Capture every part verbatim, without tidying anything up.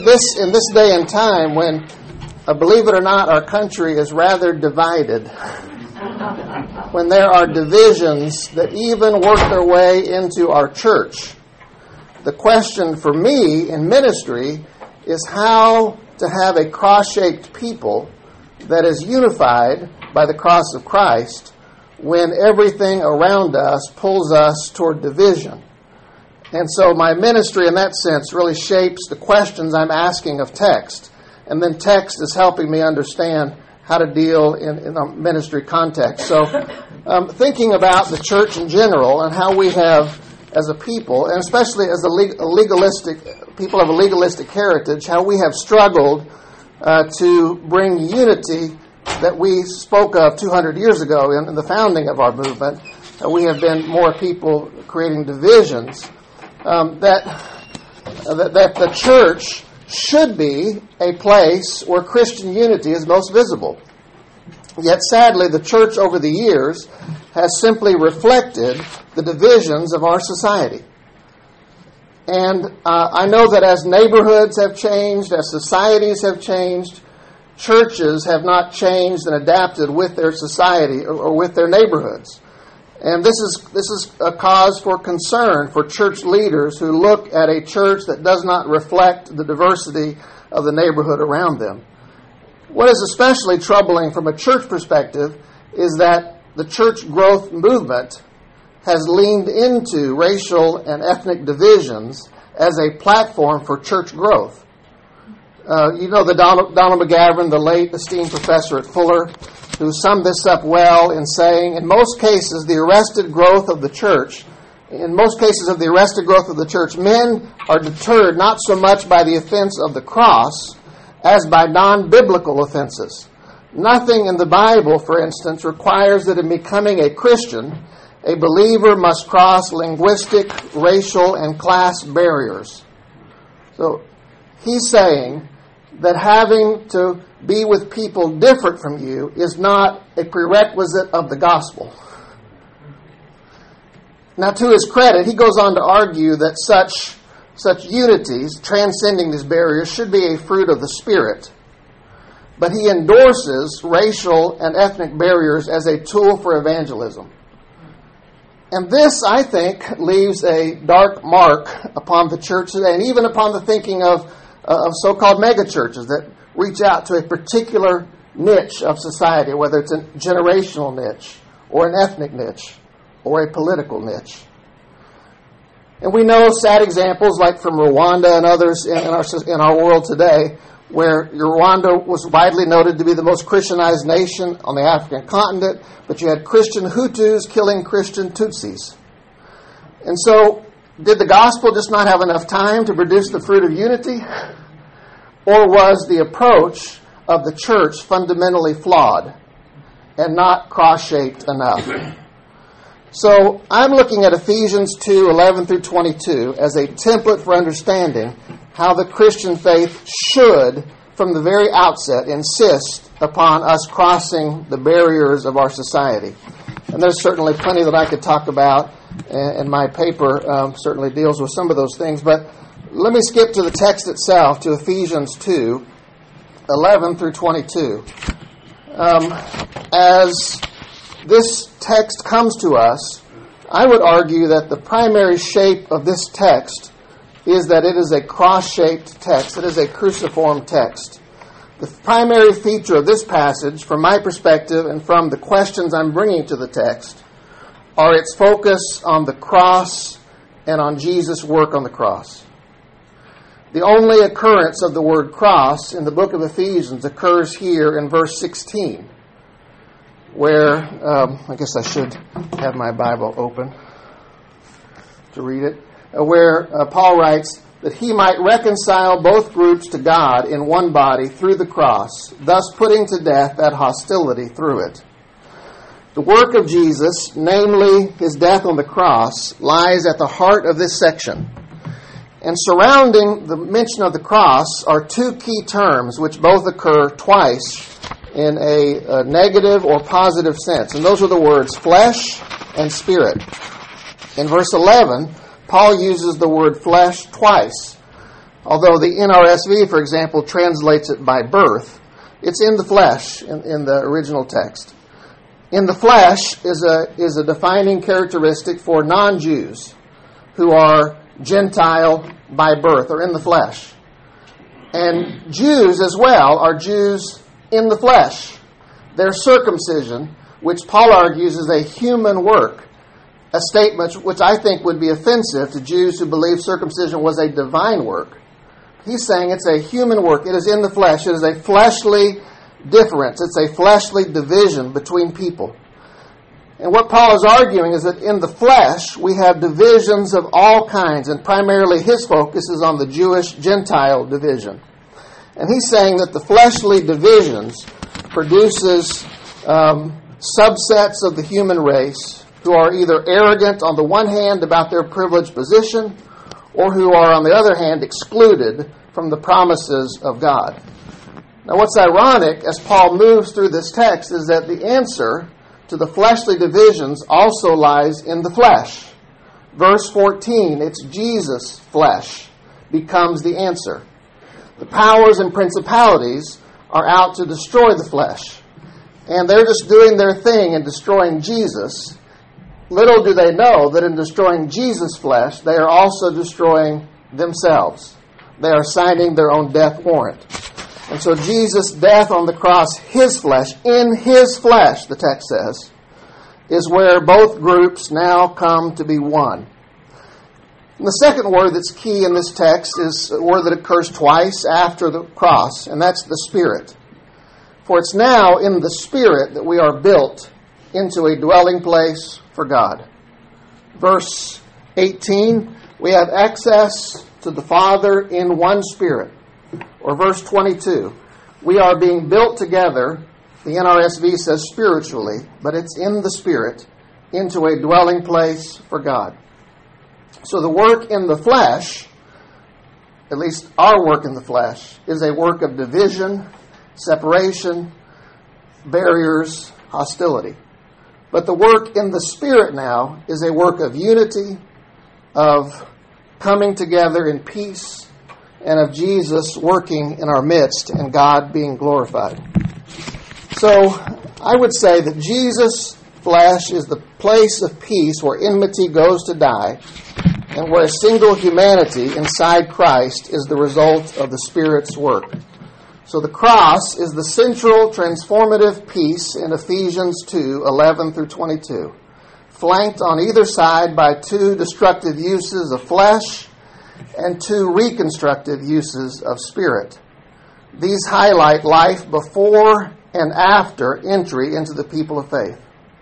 This in this day and time when, uh, believe it or not, our country is rather divided, when there are divisions that even work their way into our church, the question for me in ministry is how to have a cross-shaped people that is unified by the cross of Christ when everything around us pulls us toward division. And so my ministry in that sense really shapes the questions I'm asking of text. And then text is helping me understand how to deal in, in a ministry context. So um, thinking about the church in general and how we have, as a people, and especially as a, leg- a legalistic, people of a legalistic heritage, how we have struggled uh, to bring unity that we spoke of two hundred years ago in, in the founding of our movement. Uh, we have been more people creating divisions. Um, that, uh, that that the church should be a place where Christian unity is most visible. Yet sadly, the church over the years has simply reflected the divisions of our society. And uh, I know that as neighborhoods have changed, as societies have changed, churches have not changed and adapted with their society or, or with their neighborhoods. And this is this is a cause for concern for church leaders who look at a church that does not reflect the diversity of the neighborhood around them. What is especially troubling from a church perspective is that the church growth movement has leaned into racial and ethnic divisions as a platform for church growth. Uh, you know the Donald, Donald McGavran, the late esteemed professor at Fuller, who summed this up well in saying, in most cases, the arrested growth of the church, in most cases of the arrested growth of the church, men are deterred not so much by the offense of the cross as by non-biblical offenses. Nothing in the Bible, for instance, requires that in becoming a Christian, a believer must cross linguistic, racial, and class barriers. So he's saying that having to be with people different from you is not a prerequisite of the gospel. Now, to his credit, he goes on to argue that such, such unities, transcending these barriers, should be a fruit of the Spirit. But he endorses racial and ethnic barriers as a tool for evangelism. And this, I think, leaves a dark mark upon the church today, and even upon the thinking of, uh, of so-called megachurches that reach out to a particular niche of society, whether it's a generational niche or an ethnic niche or a political niche. And we know sad examples like from Rwanda and others in our, in our world today, where Rwanda was widely noted to be the most Christianized nation on the African continent, but you had Christian Hutus killing Christian Tutsis. And so, did the gospel just not have enough time to produce the fruit of unity? Or was the approach of the church fundamentally flawed and not cross-shaped enough? So I'm looking at Ephesians two, eleven through twenty-two as a template for understanding how the Christian faith should, from the very outset, insist upon us crossing the barriers of our society. And there's certainly plenty that I could talk about, and my paper um, certainly deals with some of those things, but let me skip to the text itself, to Ephesians two, eleven through twenty-two. Um, as this text comes to us, I would argue that the primary shape of this text is that it is a cross-shaped text. It is a cruciform text. The primary feature of this passage, from my perspective and from the questions I'm bringing to the text, are its focus on the cross and on Jesus' work on the cross. The only occurrence of the word cross in the book of Ephesians occurs here in verse sixteen, where, um, I guess I should have my Bible open to read it, uh, where uh, Paul writes that he might reconcile both groups to God in one body through the cross, thus putting to death that hostility through it. The work of Jesus, namely his death on the cross, lies at the heart of this section. And surrounding the mention of the cross are two key terms which both occur twice in a, a negative or positive sense. And those are the words flesh and spirit. In verse eleven, Paul uses the word flesh twice. Although the N R S V, for example, translates it by birth, it's in the flesh in, in the original text. In the flesh is a is a defining characteristic for non-Jews who are Gentile by birth, or in the flesh. And Jews as well are Jews in the flesh. Their circumcision, which Paul argues is a human work, a statement which I think would be offensive to Jews who believe circumcision was a divine work. He's saying it's a human work. It is in the flesh. It is a fleshly difference. It's a fleshly division between people. And what Paul is arguing is that in the flesh we have divisions of all kinds, and primarily his focus is on the Jewish-Gentile division. And he's saying that the fleshly divisions produces um, subsets of the human race who are either arrogant on the one hand about their privileged position, or who are on the other hand excluded from the promises of God. Now what's ironic as Paul moves through this text is that the answer to the fleshly divisions also lies in the flesh. Verse fourteen, it's Jesus' flesh becomes the answer. The powers and principalities are out to destroy the flesh. And they're just doing their thing in destroying Jesus. Little do they know that in destroying Jesus' flesh, they are also destroying themselves. They are signing their own death warrant. And so Jesus' death on the cross, his flesh, in his flesh, the text says, is where both groups now come to be one. And the second word that's key in this text is a word that occurs twice after the cross, and that's the Spirit. For it's now in the Spirit that we are built into a dwelling place for God. Verse eighteen, we have access to the Father in one Spirit. Or verse twenty-two, we are being built together, the N R S V says spiritually, but it's in the Spirit, into a dwelling place for God. So the work in the flesh, at least our work in the flesh, is a work of division, separation, barriers, hostility. But the work in the Spirit now is a work of unity, of coming together in peace, and of Jesus working in our midst and God being glorified. So I would say that Jesus' flesh is the place of peace where enmity goes to die, and where a single humanity inside Christ is the result of the Spirit's work. So the cross is the central transformative piece in Ephesians two, eleven through twenty-two, flanked on either side by two destructive uses of flesh and two reconstructive uses of spirit. These highlight life before and after entry into the people of faith.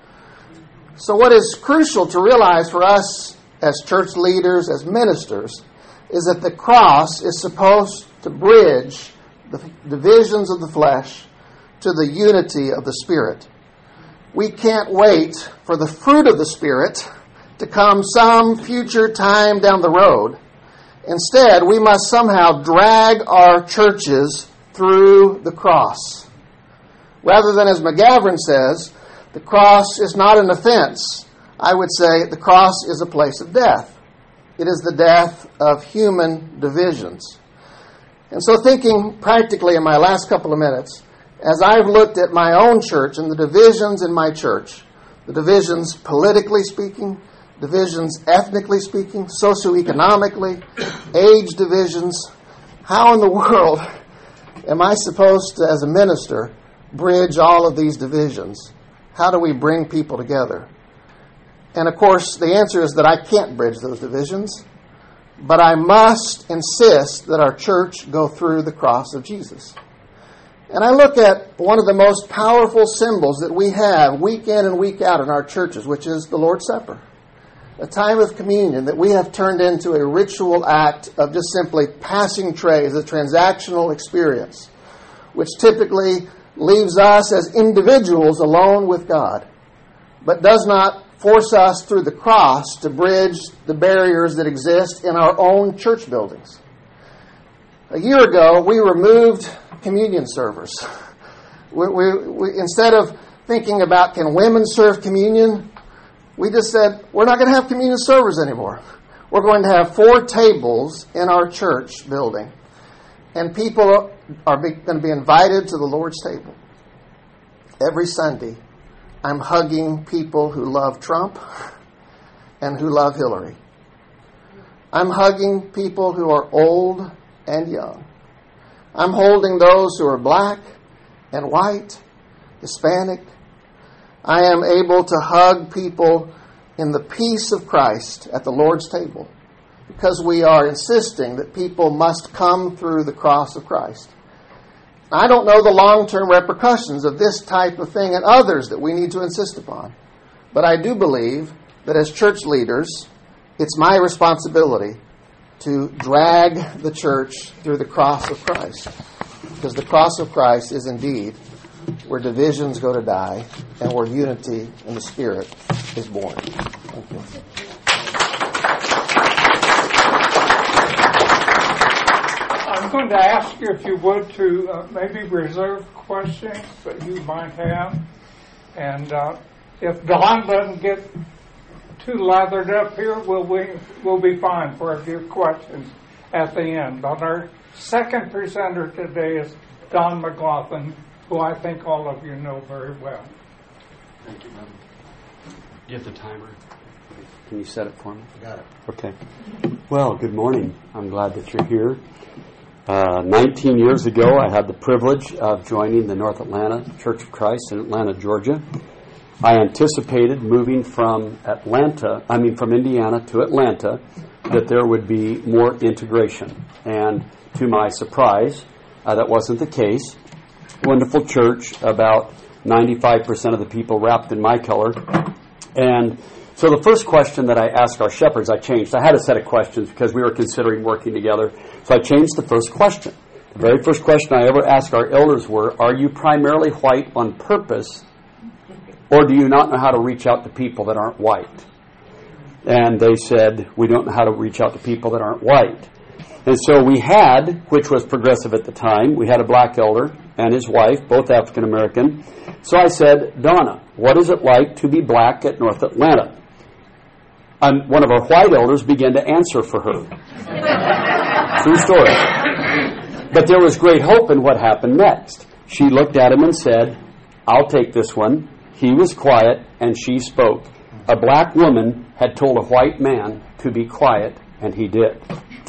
So what is crucial to realize for us as church leaders, as ministers, is that the cross is supposed to bridge the divisions of the flesh to the unity of the Spirit. We can't wait for the fruit of the Spirit to come some future time down the road. Instead, we must somehow drag our churches through the cross. Rather than, as McGavran says, the cross is not an offense, I would say the cross is a place of death. It is the death of human divisions. And so thinking practically in my last couple of minutes, as I've looked at my own church and the divisions in my church, the divisions politically speaking, divisions ethnically speaking, socioeconomically, age divisions, how in the world am I supposed to, as a minister, bridge all of these divisions? How do we bring people together? And of course, the answer is that I can't bridge those divisions, but I must insist that our church go through the cross of Jesus. And I look at one of the most powerful symbols that we have week in and week out in our churches, which is the Lord's Supper. A time of communion that we have turned into a ritual act of just simply passing trays, a transactional experience, which typically leaves us as individuals alone with God, but does not force us through the cross to bridge the barriers that exist in our own church buildings. A year ago, we removed communion servers. We, we, we, instead of thinking about can women serve communion, we just said, we're not going to have communion servers anymore. we're going to have four tables in our church building. And people are be, going to be invited to the Lord's table. Every Sunday, I'm hugging people who love Trump and who love Hillary. I'm hugging people who are old and young. I'm holding those who are black and white, Hispanic. I am able to hug people in the peace of Christ at the Lord's table because we are insisting that people must come through the cross of Christ. I don't know the long-term repercussions of this type of thing and others that we need to insist upon. But I do believe that as church leaders, it's my responsibility to drag the church through the cross of Christ. Because the cross of Christ is indeed where divisions go to die and where unity in the Spirit is born. Thank you. I'm going to ask you, if you would, to uh, maybe reserve questions that you might have. And uh, if Don doesn't get too lathered up here, we'll, we, we'll be fine for a few questions at the end. But our second presenter today is Don McLaughlin, who I think all of you know very well. Thank you, Brother. You have the timer. Can you set it for me? Got it. Okay. Well, good morning. I'm glad that you're here. Uh, nineteen years ago, I had the privilege of joining the North Atlanta Church of Christ in Atlanta, Georgia. I anticipated moving from Atlanta, I mean from Indiana to Atlanta, that there would be more integration. And to my surprise, uh, that wasn't the case. Wonderful church, about ninety-five percent of the people wrapped in my color. And so the first question that I asked our shepherds, I changed. I had a set of questions because we were considering working together. So I changed the first question. The very first question I ever asked our elders were, are you primarily white on purpose, or do you not know how to reach out to people that aren't white? And they said, we don't know how to reach out to people that aren't white. And so we had, which was progressive at the time, we had a black elder and his wife, both African American. So I said, Donna, what is it like to be black at North Atlanta? And one of our white elders began to answer for her. True story. But there was great hope in what happened next. She looked at him and said, I'll take this one. He was quiet and she spoke. A black woman had told a white man to be quiet, and he did.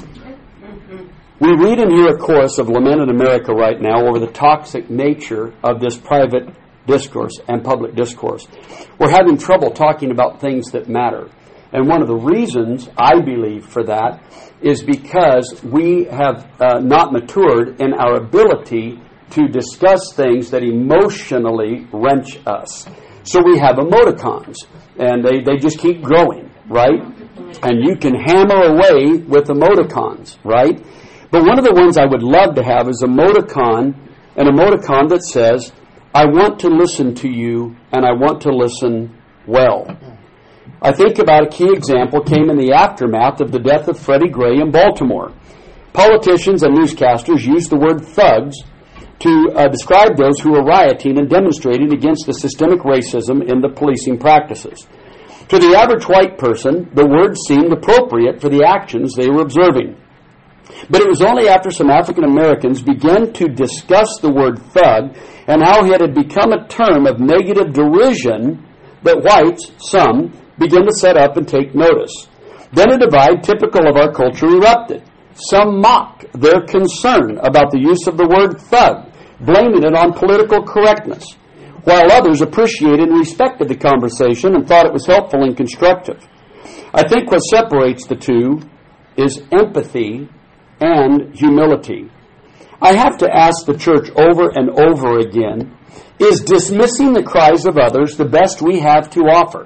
We read and hear a chorus of lament in America right now over the toxic nature of this private discourse and public discourse. We're having trouble talking about things that matter. And one of the reasons, I believe, for that is because we have uh, not matured in our ability to discuss things that emotionally wrench us. So we have emoticons, and they, they just keep growing, right? And you can hammer away with emoticons, right? But one of the ones I would love to have is emoticon, an emoticon that says, I want to listen to you, and I want to listen well. I think about a key example came in the aftermath of the death of Freddie Gray in Baltimore. Politicians and newscasters used the word thugs to uh, describe those who were rioting and demonstrating against the systemic racism in the policing practices. To the average white person, the word seemed appropriate for the actions they were observing. But it was only after some African Americans began to discuss the word thug and how it had become a term of negative derision that whites, some, began to set up and take notice. Then a divide typical of our culture erupted. Some mocked their concern about the use of the word thug, blaming it on political correctness, while others appreciated and respected the conversation and thought it was helpful and constructive. I think what separates the two is empathy and humility. I have to ask the church over and over again, is dismissing the cries of others the best we have to offer?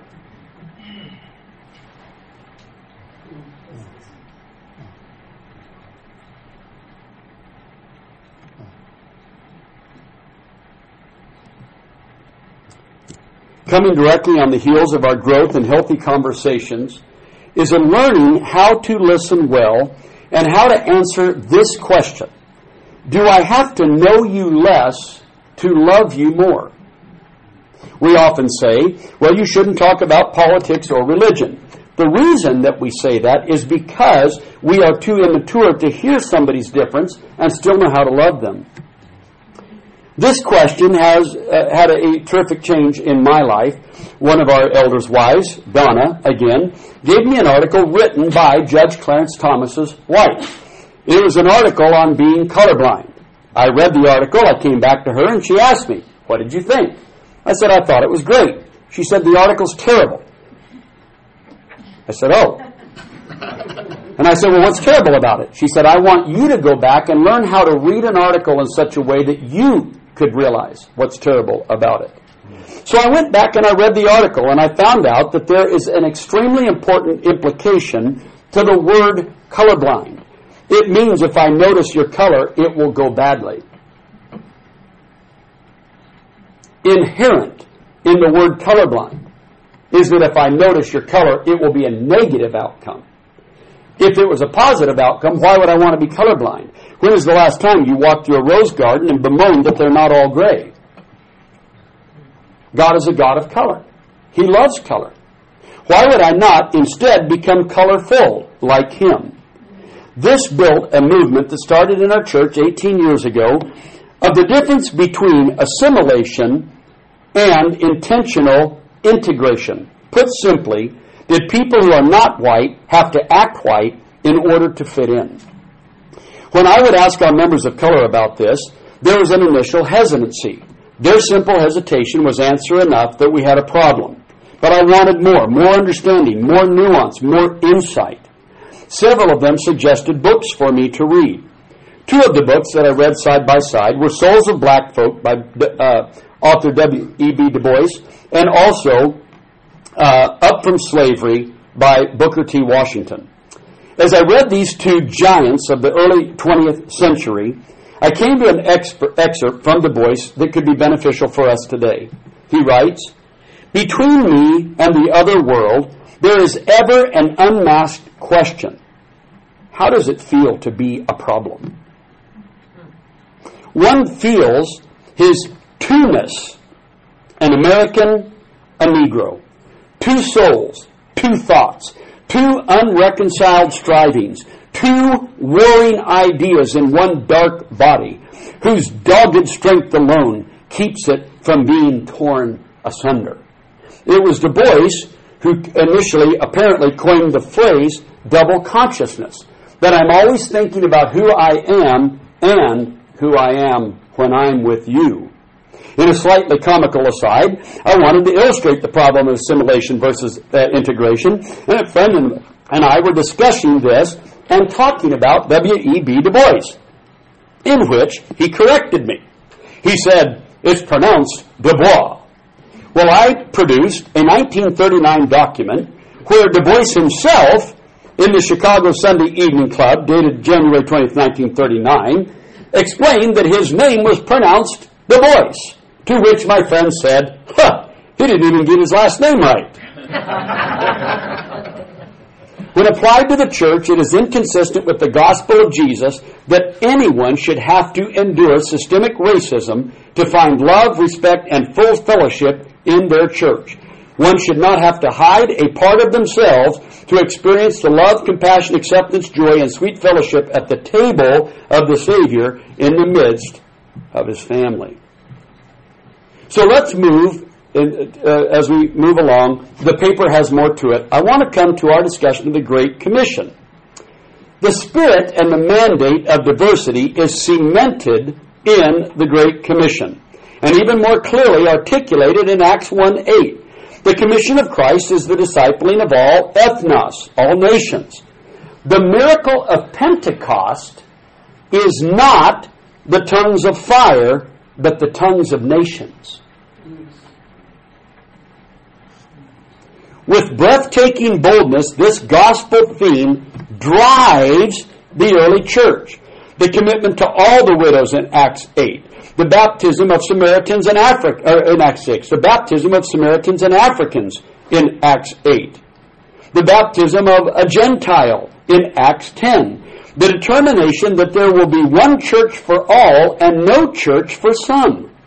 Coming directly on the heels of our growth and healthy conversations is a learning how to listen well and how to answer this question. Do I have to know you less to love you more? We often say, well, you shouldn't talk about politics or religion. The reason that we say that is because we are too immature to hear somebody's difference and still know how to love them. This question has uh, had a, a terrific change in my life. One of our elders' wives, Donna, again, gave me an article written by Judge Clarence Thomas's wife. It was an article on being colorblind. I read the article, I came back to her, and she asked me, "What did you think?" I said, "I thought it was great." She said, "The article's terrible." I said, "Oh." And I said, "Well, what's terrible about it?" She said, "I want you to go back and learn how to read an article in such a way that you could realize what's terrible about it." So I went back and I read the article, and I found out that there is an extremely important implication to the word colorblind. It means if I notice your color, it will go badly. Inherent in the word colorblind is that if I notice your color, it will be a negative outcome. If it was a positive outcome, why would I want to be colorblind? When was the last time you walked through a rose garden and bemoaned that they're not all gray? God is a God of color. He loves color. Why would I not instead become colorful like Him? This built a movement that started in our church eighteen years ago of the difference between assimilation and intentional integration. Put simply, did people who are not white have to act white in order to fit in? When I would ask our members of color about this, there was an initial hesitancy. Their simple hesitation was answer enough that we had a problem. But I wanted more, more understanding, more nuance, more insight. Several of them suggested books for me to read. Two of the books that I read side by side were Souls of Black Folk by uh, author W E B Du Bois, and also uh, Up from Slavery by Booker T. Washington. As I read these two giants of the early twentieth century, I came to an exp- excerpt from Du Bois that could be beneficial for us today. He writes, "Between me and the other world, there is ever an unmasked question. How does it feel to be a problem? One feels his two-ness, an American, a Negro, two souls, two thoughts, two unreconciled strivings, two warring ideas in one dark body, whose dogged strength alone keeps it from being torn asunder." It was Du Bois who initially apparently coined the phrase double consciousness, that I'm always thinking about who I am and who I am when I'm with you. In a slightly comical aside, I wanted to illustrate the problem of assimilation versus uh, integration, and a friend and I were discussing this and talking about W E B Du Bois, in which he corrected me. He said, "It's pronounced Du Bois." Well, I produced a nineteen thirty-nine document where Du Bois himself, in the Chicago Sunday Evening Club, dated January twentieth, nineteen thirty-nine, explained that his name was pronounced Du Bois, to which my friend said, "Huh, he didn't even get his last name right." When applied to the church, it is inconsistent with the gospel of Jesus that anyone should have to endure systemic racism to find love, respect, and full fellowship in their church. One should not have to hide a part of themselves to experience the love, compassion, acceptance, joy, and sweet fellowship at the table of the Savior in the midst of His family. So let's move, in, uh, as we move along. The paper has more to it. I want to come to our discussion of the Great Commission. The spirit and the mandate of diversity is cemented in the Great Commission, and even more clearly articulated in Acts one eight. The commission of Christ is the discipling of all ethnos, all nations. The miracle of Pentecost is not the tongues of fire, but the tongues of nations. With breathtaking boldness, this gospel theme drives the early church. The commitment to all the widows in Acts eight. The baptism of Samaritans and Afric- or in Acts six. The baptism of Samaritans and Africans in Acts eight. The baptism of a Gentile in Acts ten. The determination that there will be one church for all and no church for some.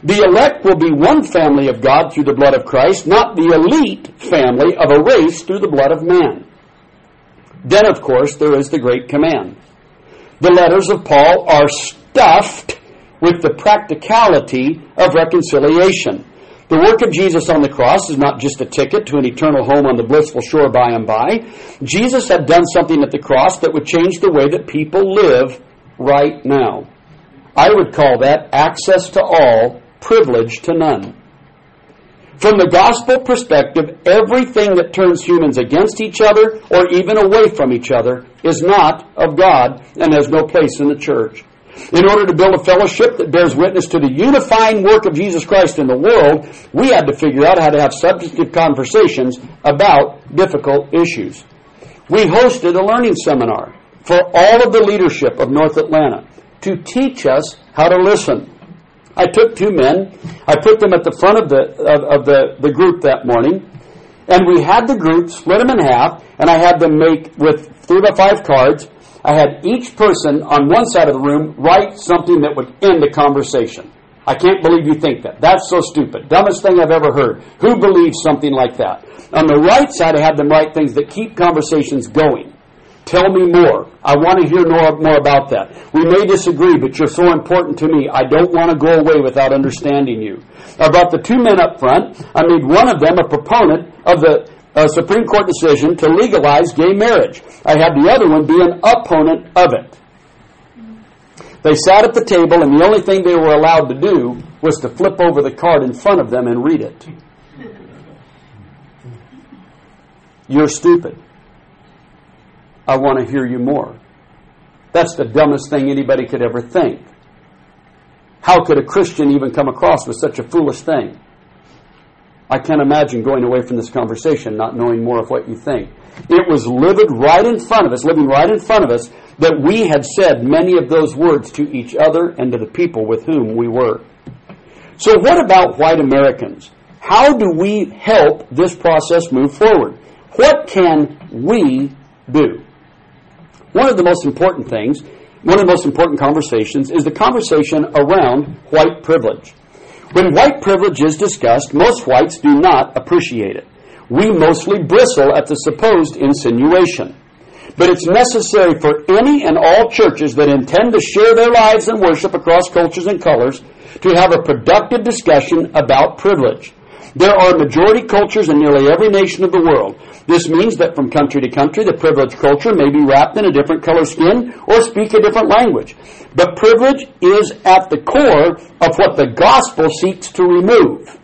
The elect will be one family of God through the blood of Christ, not the elite family of a race through the blood of man. Then, of course, there is the great command. The letters of Paul are stuffed with the practicality of reconciliation. The work of Jesus on the cross is not just a ticket to an eternal home on the blissful shore by and by. Jesus had done something at the cross that would change the way that people live right now. I would call that access to all, privilege to none. From the gospel perspective, everything that turns humans against each other or even away from each other is not of God and has no place in the church. In order to build a fellowship that bears witness to the unifying work of Jesus Christ in the world, we had to figure out how to have substantive conversations about difficult issues. We hosted a learning seminar for all of the leadership of North Atlanta to teach us how to listen. I took two men, I put them at the front of the of, of the, the group that morning, and we had the group, split them in half, and I had them make, with three by five cards, I had each person on one side of the room write something that would end a conversation. I can't believe you think that. That's so stupid. Dumbest thing I've ever heard. Who believes something like that? On the right side, I had them write things that keep conversations going. Tell me more. I want to hear more, more about that. We may disagree, but you're so important to me. I don't want to go away without understanding you. About the two men up front, I made one of them a proponent of the uh, Supreme Court decision to legalize gay marriage. I had the other one be an opponent of it. They sat at the table, and the only thing they were allowed to do was to flip over the card in front of them and read it. You're stupid. I want to hear you more. That's the dumbest thing anybody could ever think. How could a Christian even come across with such a foolish thing? I can't imagine going away from this conversation not knowing more of what you think. It was lived right in front of us, living right in front of us, that we had said many of those words to each other and to the people with whom we were. So what about white Americans? How do we help this process move forward? What can we do? One of the most important things, one of the most important conversations is the conversation around white privilege. When white privilege is discussed, most whites do not appreciate it. We mostly bristle at the supposed insinuation. But it's necessary for any and all churches that intend to share their lives and worship across cultures and colors to have a productive discussion about privilege. There are majority cultures in nearly every nation of the world. This means that from country to country, the privileged culture may be wrapped in a different color skin or speak a different language. But privilege is at the core of what the gospel seeks to remove.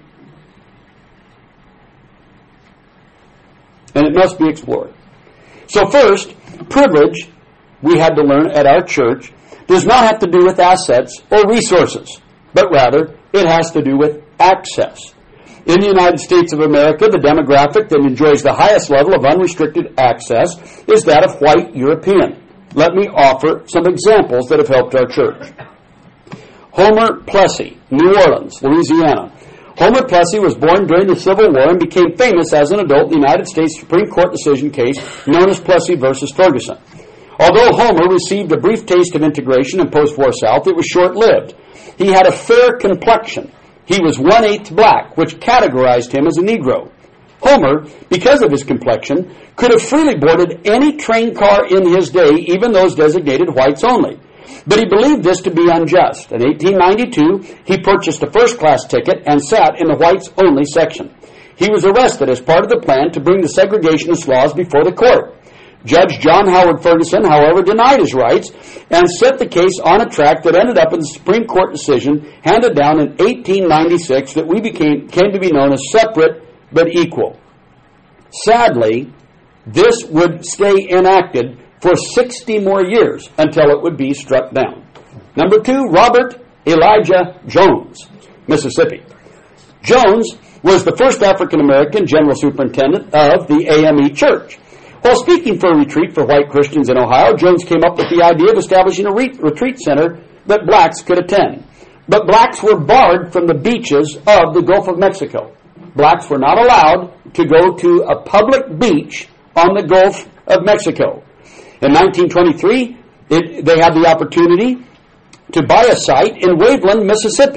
And it must be explored. So first, privilege, we had to learn at our church, does not have to do with assets or resources, but rather it has to do with access. In the United States of America, the demographic that enjoys the highest level of unrestricted access is that of white European. Let me offer some examples that have helped our church. Homer Plessy, New Orleans, Louisiana. Homer Plessy was born during the Civil War and became famous as an adult in the United States Supreme Court decision case known as Plessy versus Ferguson. Although Homer received a brief taste of integration in post-war South, it was short-lived. He had a fair complexion. He was one-eighth black, which categorized him as a Negro. Homer, because of his complexion, could have freely boarded any train car in his day, even those designated whites only. But he believed this to be unjust. In eighteen ninety-two, he purchased a first-class ticket and sat in the whites-only section. He was arrested as part of the plan to bring the segregationist laws before the court. Judge John Howard Ferguson, however, denied his rights and set the case on a track that ended up in the Supreme Court decision handed down in eighteen ninety-six that we became came to be known as separate but equal. Sadly, this would stay enacted for sixty more years until it would be struck down. Number two, Robert Elijah Jones, Mississippi. Jones was the first African-American general superintendent of the A M E Church. While speaking for a retreat for white Christians in Ohio, Jones came up with the idea of establishing a re- retreat center that blacks could attend. But blacks were barred from the beaches of the Gulf of Mexico. Blacks were not allowed to go to a public beach on the Gulf of Mexico. In nineteen twenty-three, it, they had the opportunity to buy a site in Waveland, Mississippi.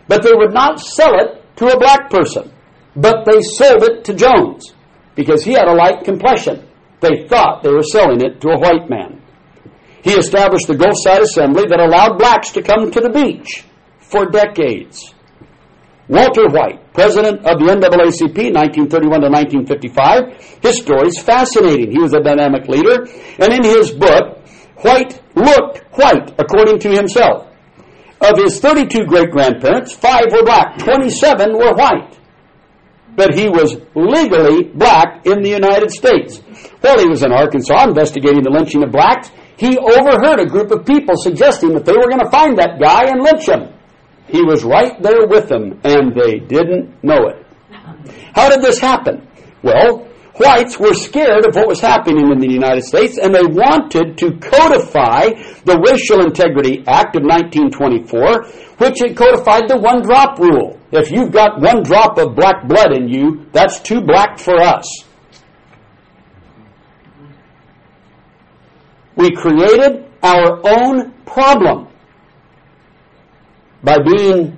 but they would not sell it to a black person. But they sold it to Jones because he had a light complexion. They thought they were selling it to a white man. He established the Gulf Side Assembly that allowed blacks to come to the beach for decades. Walter White, president of the N double A C P, nineteen thirty-one to nineteen fifty-five. His story is fascinating. He was a dynamic leader. And in his book, White looked white, according to himself. Of his thirty-two great-grandparents, five were black, twenty-seven were white. But he was legally black in the United States. While he was in Arkansas investigating the lynching of blacks, he overheard a group of people suggesting that they were going to find that guy and lynch him. He was right there with them, and they didn't know it. How did this happen? Well, whites were scared of what was happening in the United States, and they wanted to codify the Racial Integrity Act of nineteen twenty-four, which had codified the one-drop rule. If you've got one drop of black blood in you, that's too black for us. We created our own problem by being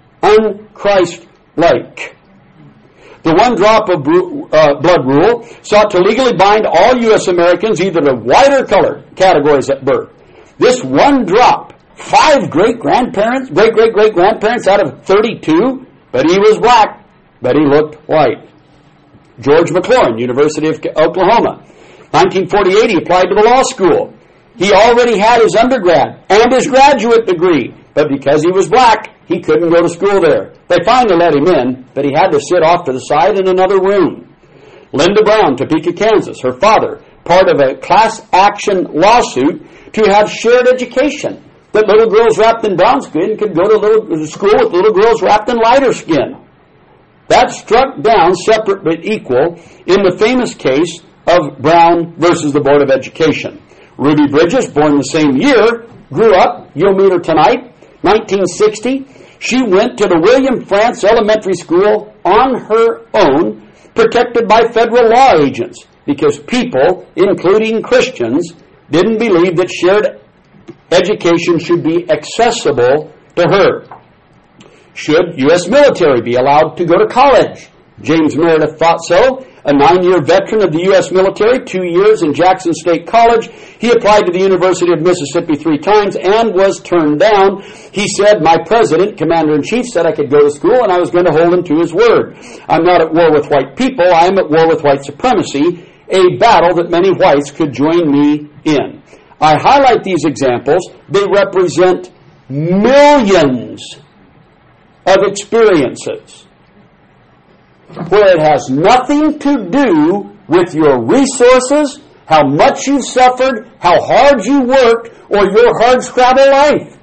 un-Christ-like. The one drop of uh, blood rule sought to legally bind all U S Americans either to white or colored categories at birth. This one drop, five great-grandparents, great-great-great-grandparents out of thirty-two, but he was black, but he looked white. George McLaurin, University of Oklahoma. nineteen forty-eight, he applied to the law school. He already had his undergrad and his graduate degree, but because he was black, he couldn't go to school there. They finally let him in, but he had to sit off to the side in another room. Linda Brown, Topeka, Kansas, her father, part of a class action lawsuit to have shared education, that little girls wrapped in brown skin could go to little, school with little girls wrapped in lighter skin. That struck down, separate but equal, in the famous case of Brown versus the Board of Education. Ruby Bridges, born the same year, grew up, you'll meet her tonight, nineteen sixty. She went to the William Frantz Elementary School on her own, protected by federal law agents, because people, including Christians, didn't believe that shared education should be accessible to her. Should U S military be allowed to go to college? James Meredith thought so. A nine-year veteran of the U S military, two years in Jackson State College. He applied to the University of Mississippi three times and was turned down. He said, my president, commander-in-chief, said I could go to school and I was going to hold him to his word. I'm not at war with white people. I'm at war with white supremacy, a battle that many whites could join me in. I highlight these examples. They represent millions of experiences where it has nothing to do with your resources, how much you've suffered, how hard you worked, or your hard-scrabble life.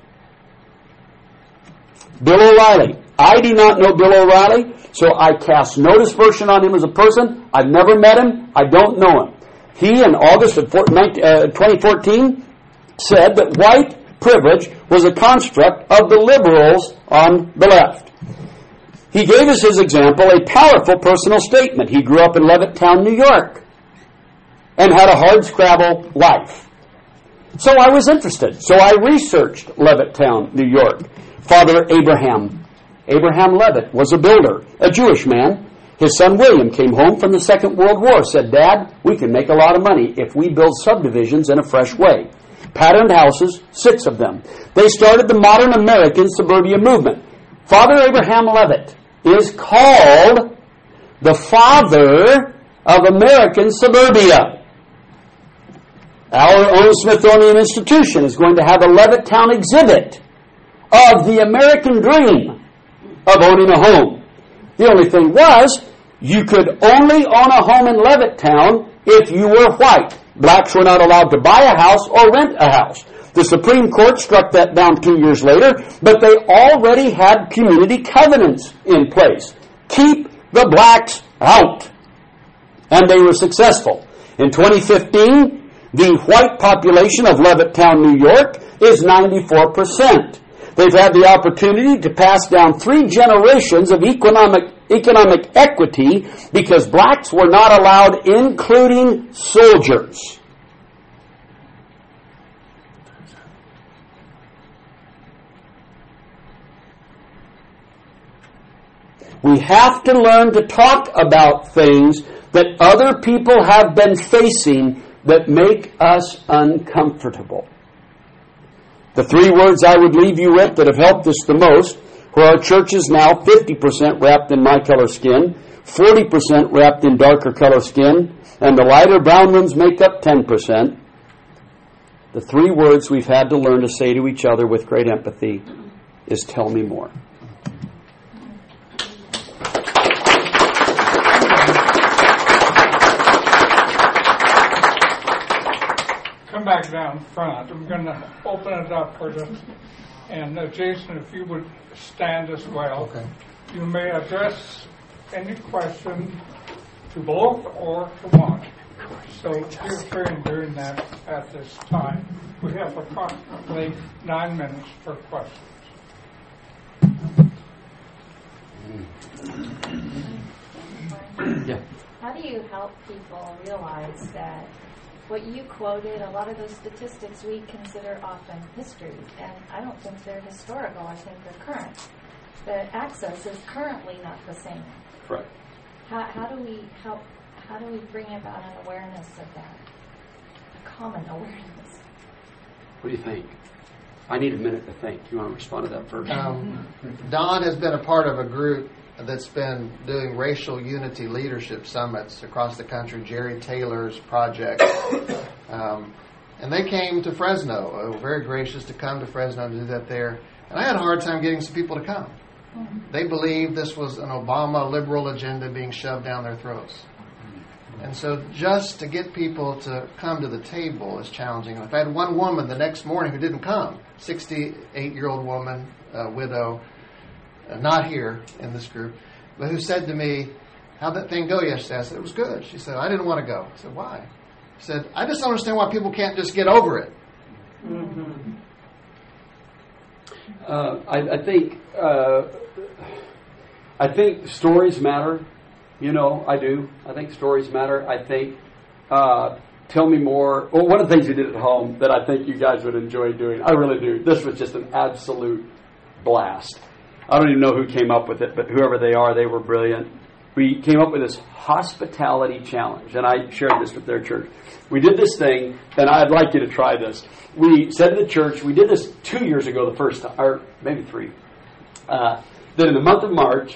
Bill O'Reilly. I do not know Bill O'Reilly, so I cast no dispersion on him as a person. I've never met him. I don't know him. He, in August of twenty fourteen, said that white privilege was a construct of the liberals on the left. He gave us his example a powerful personal statement. He grew up in Levittown, New York, and had a hard-scrabble life. So I was interested. So I researched Levittown, New York. Father Abraham. Abraham Levitt was a builder, a Jewish man. His son William came home from the Second World War, said, Dad, we can make a lot of money if we build subdivisions in a fresh way. Patterned houses, six of them. They started the modern American suburbia movement. Father Abraham Levitt is called the father of American suburbia. Our own Smithsonian Institution is going to have a Levittown exhibit of the American dream of owning a home. The only thing was, you could only own a home in Levittown if you were white. Blacks were not allowed to buy a house or rent a house. The Supreme Court struck that down two years later, but they already had community covenants in place. Keep the blacks out. And they were successful. In twenty fifteen, the white population of Levittown, New York, is ninety-four percent. They've had the opportunity to pass down three generations of economic, economic equity because blacks were not allowed, including soldiers. We have to learn to talk about things that other people have been facing that make us uncomfortable. The three words I would leave you with that have helped us the most, where our church is now fifty percent wrapped in my color skin, forty percent wrapped in darker color skin, and the lighter brown ones make up ten percent. The three words we've had to learn to say to each other with great empathy is, tell me more. Come back down front. I'm going to open it up for this. And uh, Jason, if you would stand as well. Okay. You may address any question to both or to one. So feel free in doing that at this time. We have approximately nine minutes for questions. Yeah. How do you help people realize that what you quoted, a lot of those statistics we consider often history, and I don't think they're historical, I think they're current. The access is currently not the same. Correct. How, how do we help, how do we bring about an awareness of that? A common awareness. What do you think? I need a minute to think. You want to respond to that first? Um, Don has been a part of a group that's been doing racial unity leadership summits across the country, Jerry Taylor's project. Um, and they came to Fresno, uh, very gracious to come to Fresno and do that there. And I had a hard time getting some people to come. They believed this was an Obama liberal agenda being shoved down their throats. And so just to get people to come to the table is challenging. And if I had one woman the next morning who didn't come, sixty-eight-year-old woman, uh, widow, uh, not here in this group, but who said to me, how'd that thing go yesterday? I said, it was good. She said, I didn't want to go. I said, why? She said, I just don't understand why people can't just get over it. Mm-hmm. Uh, I, I think uh, I think stories matter. You know, I do. I think stories matter. I think uh, tell me more. Well, one of the things we did at home that I think you guys would enjoy doing, I really do. This was just an absolute blast. I don't even know who came up with it, but whoever they are, they were brilliant. We came up with this hospitality challenge, and I shared this with their church. We did this thing, and I'd like you to try this. We said to the church, we did this two years ago the first time, or maybe three, uh, that in the month of March,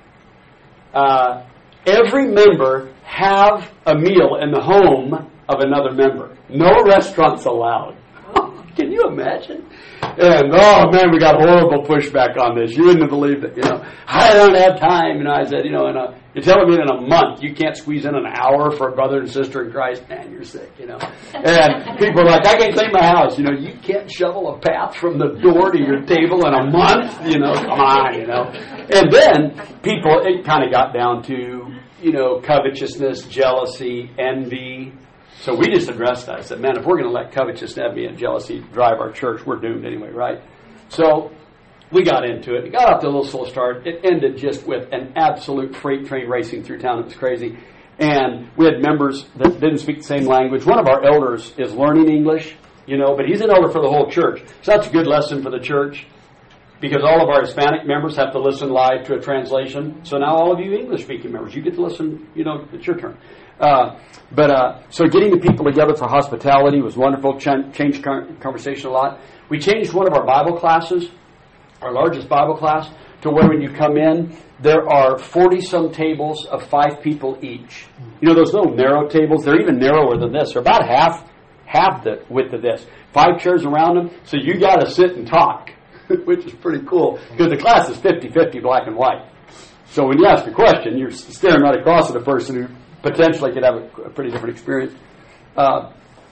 uh, every member have a meal in the home of another member. No restaurants allowed. Can you imagine? And, oh, man, we got horrible pushback on this. You wouldn't have believed it, you know. I don't have time. And I said, you know, in a, you're telling me in a month you can't squeeze in an hour for a brother and sister in Christ? Man, you're sick, you know. And people are like, I can't clean my house. You know, you can't shovel a path from the door to your table in a month. You know, come on, you know. And then people, it kind of got down to, you know, covetousness, jealousy, envy. So we just addressed that. I said, man, if we're going to let covetousness, envy, and jealousy drive our church, we're doomed anyway, right? So we got into it. It got off to a little slow start. It ended just with an absolute freight train racing through town. It was crazy. And we had members that didn't speak the same language. One of our elders is learning English, you know, but he's an elder for the whole church. So that's a good lesson for the church, because all of our Hispanic members have to listen live to a translation. So now all of you English-speaking members, you get to listen, you know, it's your turn. Uh, but uh, so getting the people together for hospitality was wonderful. Ch- changed conversation a lot. We changed one of our Bible classes, our largest Bible class, to where when you come in, there are forty-some tables of five people each. You know those little narrow tables? They're even narrower than this. They're about half half the width of this. Five chairs around them, so you got to sit and talk, which is pretty cool, because the class is fifty-fifty black and white. So when you ask a question, you're staring right across at a person who potentially could have a, a pretty different experience. Uh,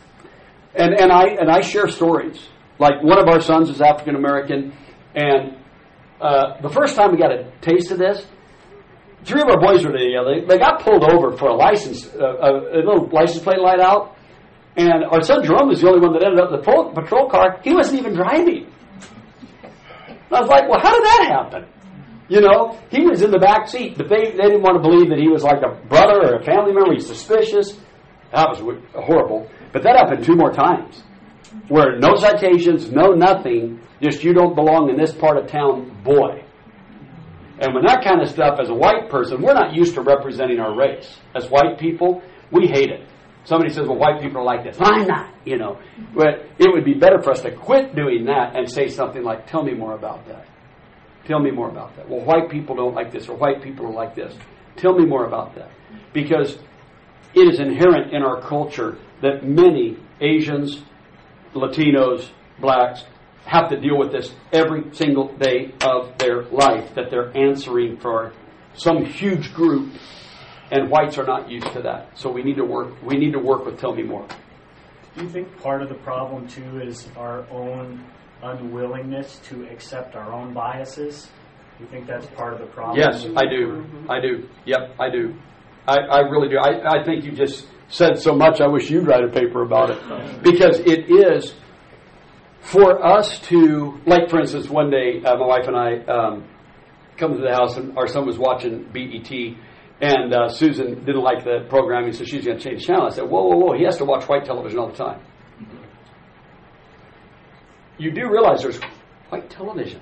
and, and I and I share stories. Like one of our sons is African American, and uh, the first time we got a taste of this, three of our boys were together. They, they got pulled over for a license, uh, a, a little license plate light out, and our son Jerome was the only one that ended up in the patrol, patrol car. He wasn't even driving. And I was like, well, how did that happen? You know, he was in the back seat, but they, they didn't want to believe that he was like a brother or a family member. He's suspicious. That was horrible. But that happened two more times, where no citations, no nothing, just you don't belong in this part of town, boy. And when that kind of stuff, as a white person, we're not used to representing our race. As white people, we hate it. Somebody says, well, white people are like this. I'm not, you know. But it would be better for us to quit doing that and say something like, tell me more about that. Tell me more about that. Well, white people don't like this, or white people are like this. Tell me more about that. Because it is inherent in our culture that many Asians, Latinos, blacks, have to deal with this every single day of their life, that they're answering for some huge group, and whites are not used to that. So we need to work we need to work with Tell Me More. Do you think part of the problem too is our own unwillingness to accept our own biases? Do you think that's part of the problem? Yes, I do. I do. Yep, I do. I, I really do. I, I think you just said so much, I wish you'd write a paper about it. Because it is for us to, like for instance, one day uh, my wife and I um, come to the house and our son was watching B E T, and uh, Susan didn't like the programming, so she's going to change the channel. I said, whoa, whoa, whoa, he has to watch white television all the time. You do realize there's white television,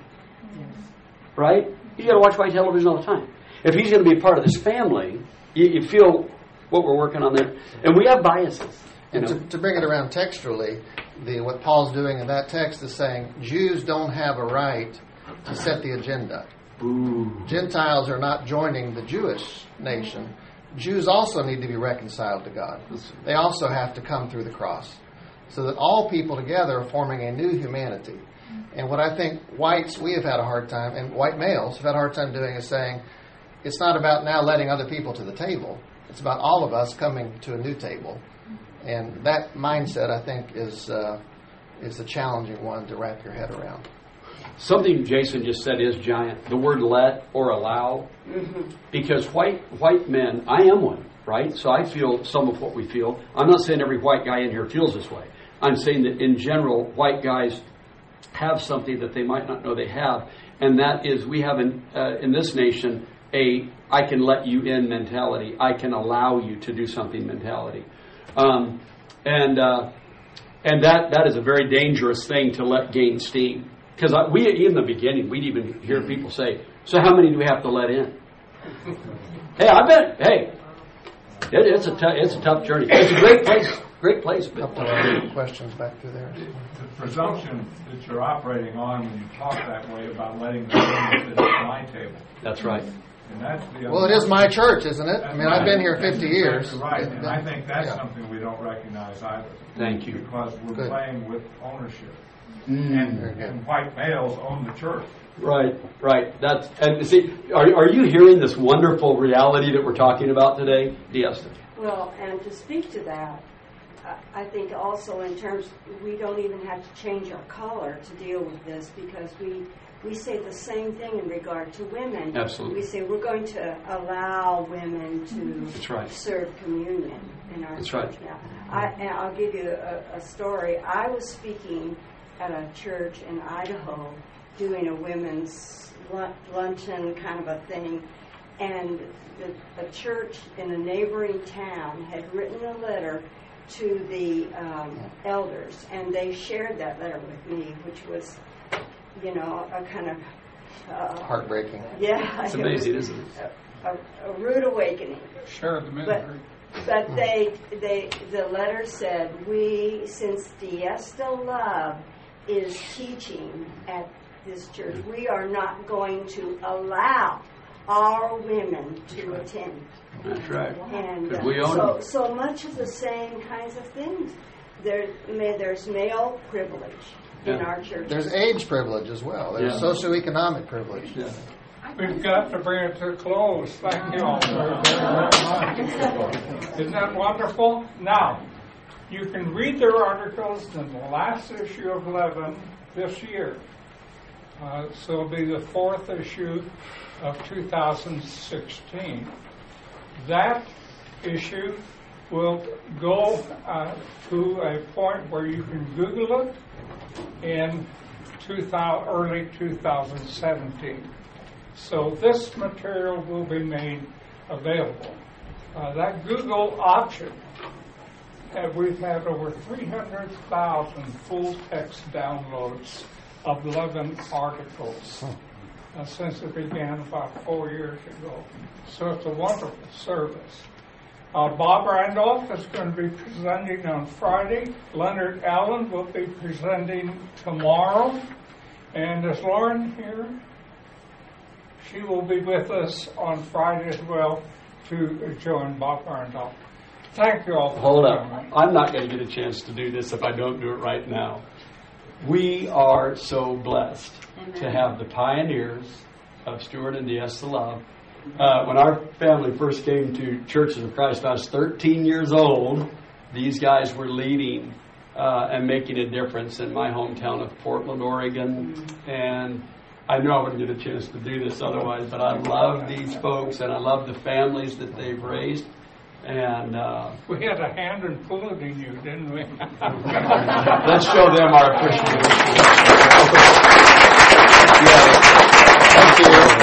right? You got to watch white television all the time. If he's going to be a part of this family, you, you feel what we're working on there. And we have biases. You know? to, to bring it around textually, the, what Paul's doing in that text is saying Jews don't have a right to set the agenda. Ooh. Gentiles are not joining the Jewish nation. Jews also need to be reconciled to God. They also have to come through the cross. So that all people together are forming a new humanity. And what I think whites, we have had a hard time, and white males have had a hard time doing is saying, it's not about now letting other people to the table. It's about all of us coming to a new table. And that mindset, I think, is uh, is a challenging one to wrap your head around. Something Jason just said is giant. The word let or allow. Mm-hmm. Because white white men, I am one, right? So I feel some of what we feel. I'm not saying every white guy in here feels this way. I'm saying that in general, white guys have something that they might not know they have. And that is, we have in, uh, in this nation a I can let you in mentality. I can allow you to do something mentality. Um, and uh, and that, that is a very dangerous thing to let gain steam. Because we, in the beginning, we'd even hear people say, so how many do we have to let in? Hey, I bet, hey, it, it's, a t- it's a tough journey. It's a great place. Great place. But Couple of questions back through there. The presumption that you're operating on when you talk that way about letting them in at my table. That's right. And that's the Well, it is my church, isn't it? I mean, I've been here fifty that's years. Exactly right, and I think that's yeah. something we don't recognize either. Thank you. Because we're Good. playing with ownership. Mm. And, and white males own the church. Right, right. That's and see, are are you hearing this wonderful reality that we're talking about today, Diesta? Well, and to speak to that, I think also in terms, we don't even have to change our color to deal with this, because we we say the same thing in regard to women. Absolutely. We say we're going to allow women to That's right. serve communion in our That's church. right. Yeah. I, and I'll give you a, a story. I was speaking at a church in Idaho doing a women's luncheon kind of a thing, and the, a church in a neighboring town had written a letter to the um, elders, and they shared that letter with me, which was, you know, a kind of uh, Heartbreaking. Yeah, It's amazing, isn't it? A, a, a rude awakening. Share the But ministry. but they they the letter said, we, since Diesta Love is teaching at this church, we are not going to allow our women to attend. That's right. And Because uh, we own so them. so much of the same kinds of things. There may, there's male privilege in Yeah. our church. There's age privilege as well. There's Yeah. socioeconomic privilege. Yeah. We've got to bring it to a close. Thank you all very, very much. Isn't that wonderful? Now, you can read their articles in the last issue of Levin this year. Uh, so it'll be the fourth issue of two thousand sixteen. That issue will go uh, to a point where you can Google it in two thousand, early two thousand seventeen. So this material will be made available. Uh, that Google option, uh, we've had over three hundred thousand full text downloads of eleven articles. uh, since it began about four years ago. So it's a wonderful service. Uh, Bob Randolph is going to be presenting on Friday. Leonard Allen will be presenting tomorrow. And is Lauren here? She will be with us on Friday as well to join Bob Randolph. Thank you all for Hold up. coming. I'm not going to get a chance to do this if I don't do it right now. We are so blessed Amen. to have the pioneers of Stewart and Diesta Love. Uh, when our family first came to Churches of Christ, I was thirteen years old. These guys were leading uh, and making a difference in my hometown of Portland, Oregon. And I know I wouldn't get a chance to do this otherwise, but I love these folks and I love the families that they've raised. And uh, We had a hand in pulling you, didn't we? let's show them our appreciation. Yeah. Thank you.